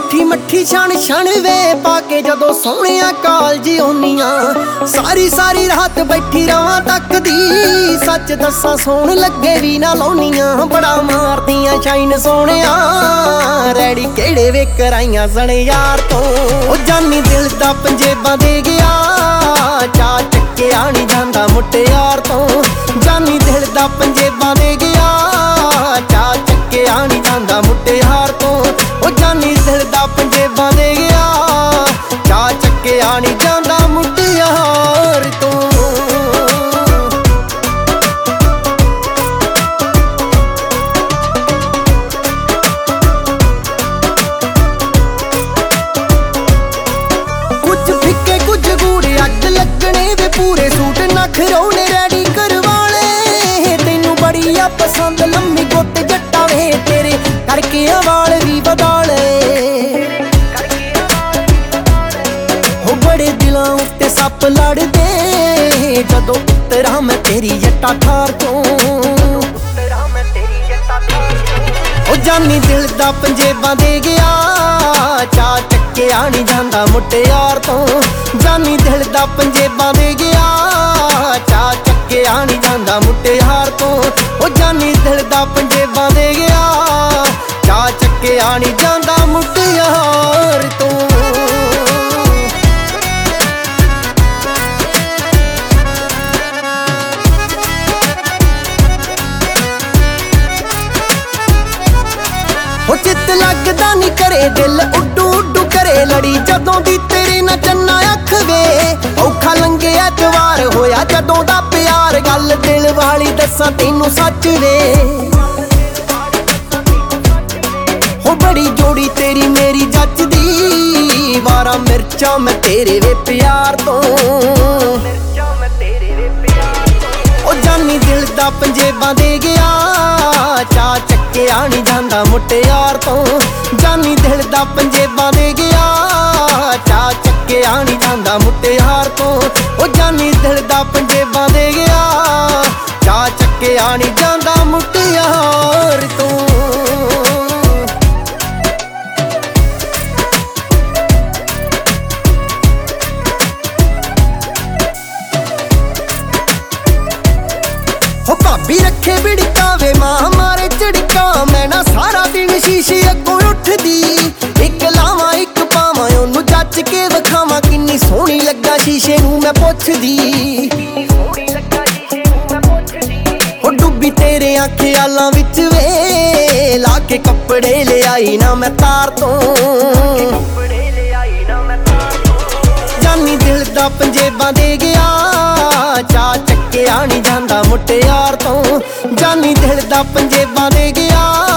ਮਿੱਠੀ ਮੱਠੀ ਛਣ ਛਣ ਵੇ ਪਾ ਕੇ ਜਦੋਂ ਸੋਹਣਿਆ ਕਾਲਜ ਆਉਨੀਆਂ ਸਾਰੀ ਸਾਰੀ ਰਾਤ ਬੈਠੀ ਰਵਾਂ ਤੱਕਦੀ ਸੱਚ ਦੱਸਾਂ ਸੋਹਣ ਲੱਗੇ ਵੀ ਨਾ ਲਾਉਣੀਆਂ ਬੜਾ ਮਾਰਦੀਆਂ ਸ਼ਾਈਨ ਸੋਹਣਿਆ ਰੈਡੀ ਕਿਹੜੇ ਵੇ ਕਰਾਈਆਂ ਸਣੇ ਯਾਰ ਤੋਂ ਉਹ ਜਾਨੀ ਦਿਲ ਦਾ ਪੰਜੇਬਾਂ ਦੇ ਗਿਆ ਚਾ ਚੱਕਿਆ ਨਹੀਂ ਜਾਂਦਾ ਮੁਟਿਆਰ ਤੋਂ ਜਾਨੀ ਦਿਲ ਦਾ ਪੰਜੇਬਾਂ ਦੇ ਗਿਆ ਚਾ ਚੱਕਿਆ ਨਹੀਂ ਜਾਂਦਾ ਮੁਟਿਆਰ ਤੋਂ ਉਹ ਜਾਨੀ ਦਿਲ ਦਾ ਪੰਜੇਬਾਂ ਦੇ ਗਿਆ ਚਾ ਚੱਕਿਆ ਨਹੀਂ ਜਾਂਦਾ ਮੁਟਿਆਰ ਤੋਂ ਕੁਝ ਫਿੱਕੇ ਕੁਝ ਗੂੜੇ ਅੱਗ ਲੱਗਣੇ ਵੇ ਪੂਰੇ ਸੂਟ ਨਖਰੋਣੇ ਰੈਡੀ ਕਰਵਾਲੇ ਤੈਨੂੰ ਬੜੀ ਆ ਪਸੰਦ ਲੰਮੀ ਗੁੱਤ ਜੱਟਾ ਵੇ ਤੇਰੇ ਕਰਕੇ ਵਾਲ ਵੀ ਬਦਾਲੇ ਹੋ ਬੜੇ ਦਿਲਾਂ ਉੱਤੇ ਸੱਪ ਲੜਦੇ ਜਦੋਂ ਤੇਰਾ ਮੈਂ ਤੇਰੀ ਜੱਟਾ ਠਾਰ ਤੋਂ ਉਹ ਜਾਨੀ ਦਿਲ ਦਾ ਪੰਜੇਬਾਂ ਦੇ ਗਿਆ ਚਾ ਚੱਕਿਆ ਨਹੀਂ ਜਾਂਦਾ ਮੁਟਿਆਰ ਤੋਂ ਜਾਨੀ ਦਿਲ ਦਾ ਪੰਜੇਬਾਂ ਦੇ ਗਿਆ ਚਾ ਚੱਕਿਆ ਨਹੀਂ ਜਾਂਦਾ ਮੁਟਿਆਰ ਤੋਂ ਉਹ ਜਾਨੀ ਦਿਲ ਦਾ ਪੰਜੇਬਾਂ ਦੇ ਗਿਆ ਚਾ ਚੱਕਿਆ ਨਹੀਂ ਜਾਂਦਾ ਮੁਟਿਆਰ ਤੋਂ ਉਹ ਚਿੱਤ ਲੱਗਦਾ ਨਹੀਂ ਕਰੇ ਦਿਲ ਉੱਡੂ ਉੱਡੂ ਕਰੇ ਲੜੀ ਜਦੋਂ ਦੀ ਤੇਰੇ ਨਾਲ ਚੰਨਾ ਅੱਖ ਵੇ ਔਖਾ ਲੰਘਿਆ ਜਵਾਰ ਹੋਇਆ ਜਦੋਂ ਦਾ ਪਿਆਰ ਗੱਲ ਦਿਲ ਵਾਲੀ ਦੱਸਾਂ ਤੈਨੂੰ ਸੱਚ ਵੇ ਹੋ ਬੜੀ ਜੋੜੀ ਤੇਰੀ ਮੇਰੀ ਜੱਚਦੀ ਵਾਰਾਂ ਮਿਰਚਾਂ ਮੈਂ ਤੇਰੇ ਵੇ ਪਿਆਰ ਤੋਂ ਉਹ ਜਾਨੀ ਦਿਲ ਦਾ ਪੰਜੇਬਾਂ ਦੇ ਗਿਆ ਚਾ ਚੱਕਿਆ ਨਹੀਂ ਜਾਂਦਾ ਮੁਟਿਆਰ ਤੋਂ ਜਾਨੀ ਦਿਲ ਦਾ ਪੰਜੇਬਾਂ ਦੇ ਗਿਆ ਚਾ ਚੱਕਿਆ ਨਹੀਂ ਜਾਂਦਾ ਮੁਟਿਆਰ ਤੋਂ ਉਹ ਜਾਨੀ ਦਿਲ ਦਾ ਪੰਜੇਬਾਂ ਦੇ ਗਿਆ ਚਾ ਚੱਕਿਆ ਨਹੀਂ ਜਾਂਦਾ ਮੁਟਿਆਰ ਤੋਂ ਹੋ ਭਾਬੀ ਰੱਖੇ ਬਿੜਕਾ ਵੇ ਮਾਂ ਮਾਰੇ ਝੜਕਾ ਮੈਂ ਨਾ ਸਾਰਾ ਦਿਨ ਸ਼ੀਸ਼ੇ ਅੱਗੋਂ ਉੱਠਦੀ ਇੱਕ ਲਾਵਾਂ ਇੱਕ ਪਾਵਾਂ ਉਹਨੂੰ ਜੱਚ ਕੇ ਵਿਖਾਵਾਂ ਕਿੰਨੀ ਸੋਹਣੀ ਲੱਗਾ ਸ਼ੀਸ਼ੇ ਨੂੰ ਮੈਂ ਪੁੱਛਦੀ ਹੋ ਡੁੱਬੀ ਤੇਰੇ ਖਿਆਲਾਂ ਵਿੱਚ ਵੇ ਲਾ ਕੇ ਕੱਪੜੇ ਲਿਆਈ ਨਾ ਮੈਂ ਤਾਰ ਤੋਂ ਜਾਨੀ ਦਿਲ ਦਾ ਪੰਜੇਬਾਂ ਦੇ ਗਿਆ ਚਾ ਚੱਕਿਆ ਨਹੀਂ ਜਾਂਦਾ ਮੁਟਿਆਰ ਤੋਂ ਜਾਨੀ ਦਿਲ ਦਾ ਪੰਜੇਬਾਂ ਦੇ ਗਿਆ